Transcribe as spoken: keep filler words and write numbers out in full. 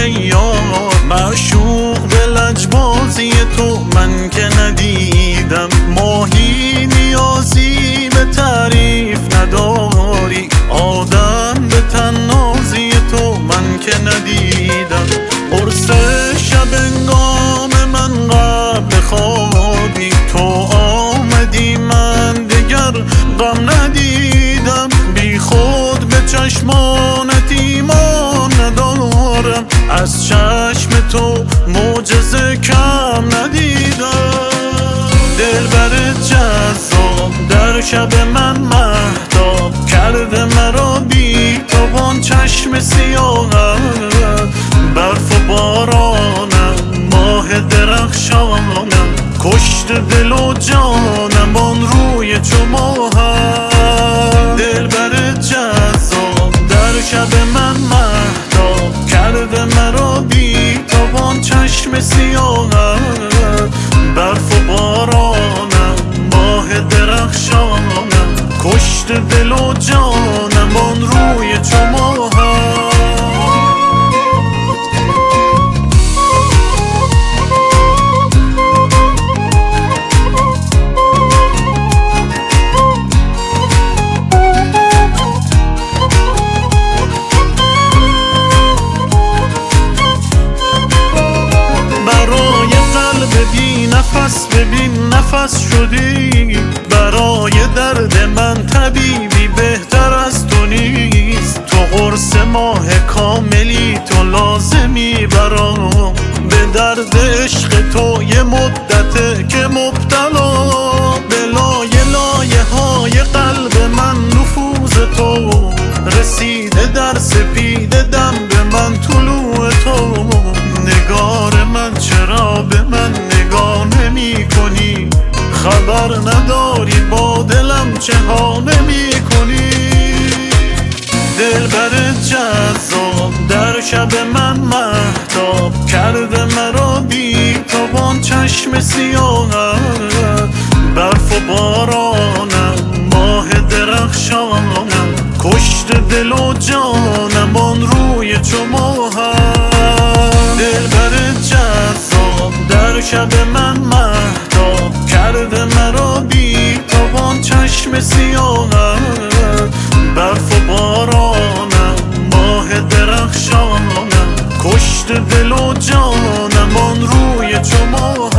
یار، معشوق به لجبازی تو من که ندیدم. ماهی نیازی به تعریف نداری، آدم به طنازی تو من که ندیدم. قرص شب انگام من قبل خوابی تو آمدی، من دگر غم ندیدم. بی خود به چشمانت ایمان ندارم، از چشم تو معجزه کم ندیدم. دلبر جذاب در شب من مهتاب کرده مرا بی توان چشم سیاهت. برف و بارانم ماه درخشانم، کشت دل و جانم آن روی چو ماهت. دلبر جذاب در شب من مهتاب کرده مرا بی توان چشم سیاهت. برف و بارانم ماه درخشانم، کشت دل و جانم آن روی چو ماهت. نفس ببین نفس شدی، برای درد من طبیبی بهتر از تو نیست. تو قرص ماه کاملی، تو لازمی برام. به درد عشق تو یه مدته که مبتلا، به لایه لایه های قلب من نفوذ تو رسیده، در سپیده دم به من طلوع تو. نگار من چرا به من نگاه نمی کنی؟ خبر نداری با دلم چه ها نمی کنی؟ دلبر جذاب در شب من مهتاب کرده مرا بی توان چشم سیاهت. برف و بارانم ماه درخشانم، کشت دل و جانم آن روی چو ماهت. دلبر جذاب در شب من مهتاب کرده مرا بی توان چشم سیاهت. برف و بارانم ماه درخشانم، کشت دل و جانم آن روی چو ماهت.